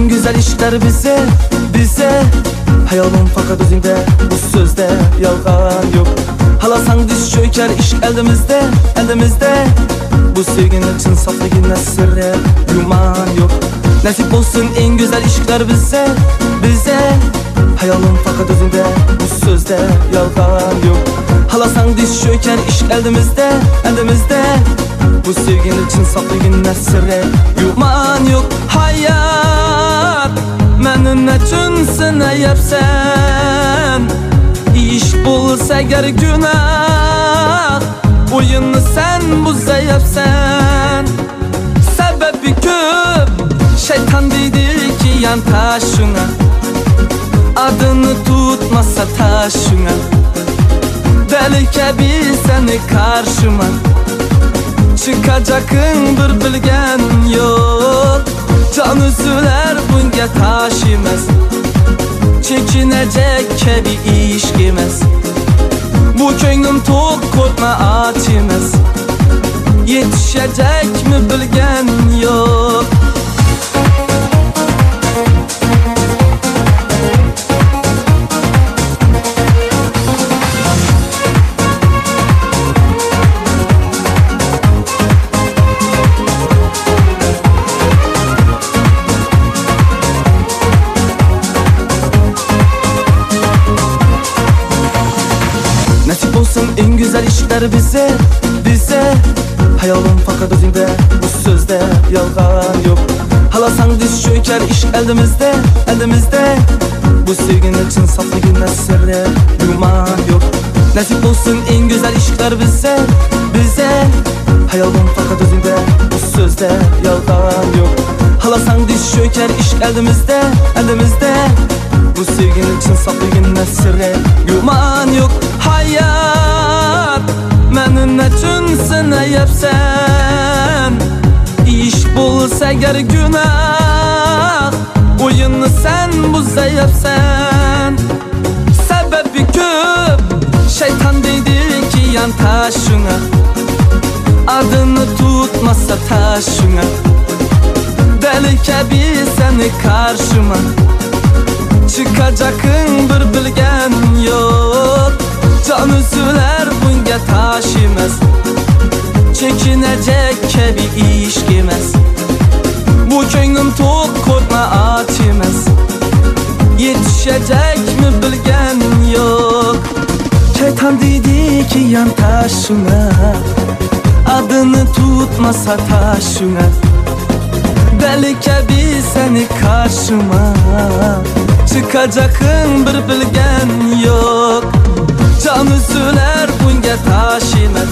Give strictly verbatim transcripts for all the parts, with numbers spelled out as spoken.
en güzel işler bize, bize. Hayalim fakat özünde, bu sözde yalgan yok. Halasan diz çöker, iş elimizde, elimizde. Bu sevginin için saflıgine sırrı yuman yok. Nasip olsun en güzel işler bize, bize. Hayalim fakat özünde, bu sözde yalgan yok. Halasan diz çöker, iş elimizde, elimizde. Bu sevginin için saflıgine sırrı yuman yok. Hayat menin üçün sene yapsan, iş bulsa ger günah, oyunu sen buza yapsan. Sebebi köp, şeytan dedi ki yan taşına, adını tutmasa taşına. Deli kebi seni karşıma, çıkacakın bir bilgen yok. Can üzüler bunga taşımaz, çekinecek kebi iş gemez. Bu köngüm tok korkma açımaz, yetişecek mi bilgen yok. Nasip olsun en güzel işler bize, bize. Hayalim fakat özünde, bu sözde yalgan yok. Halasan diz çöker, iş elimizde, elimizde. Bu sevginin için saflıgine sırrı yuman yok. Nasip olsun en güzel işler bize, bize. Hayalim fakat özünde, bu sözde yalgan yok. Halasan diz çöker, iş elimizde, elimizde. Bu sevginin için saflıgine sırrı yuman yok. Hayat menin üçün sene yapsan, iş bulsa ger günah, oyunu sen buza yapsan. Sebebi köp, şeytan dedi ki yan taşına, adını tutmasa taşına. Deli kebi seni karşıma, çıkacakın bir bilgen yok. Can üzüler bunga taşımaz, çekinecek kebi iş gemez. Bu köngüm tok korkma açımaz, yetişecek mi bilgen yok. Şeytan dedi ki yan taşına, adını tutmasa taşına. Deli kebi seni karşıma, çıkacakın bir bilgen yok. Can üzüler bunga taşımaz,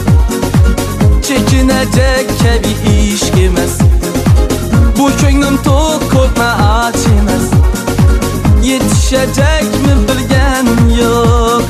çekinecek kebi iş gemez. Bu köngüm tok korkma açımaz, yetişecek mi bilgen yok.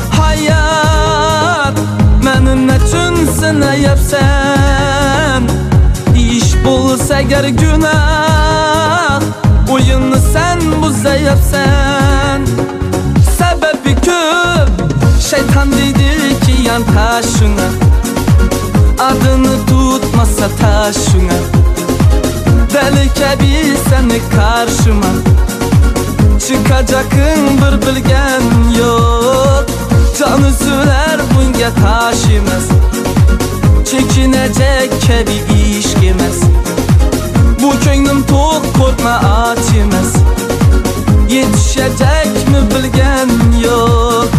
Hayat menin üçün sene yapsan, iş bulsa ger günah, oyunu sen buza yapsan. Sebebi köp, şeytan dedi ki yan taşına, adını tutmasa taşına. Deli kebi seni karşıma, çıkacakın bir bilgen yok. Can üzüler bunga taşımaz, çekinecek kebi iş gemez. Bu köngüm tok korkma açımaz, yetişecek mi bilgen yok.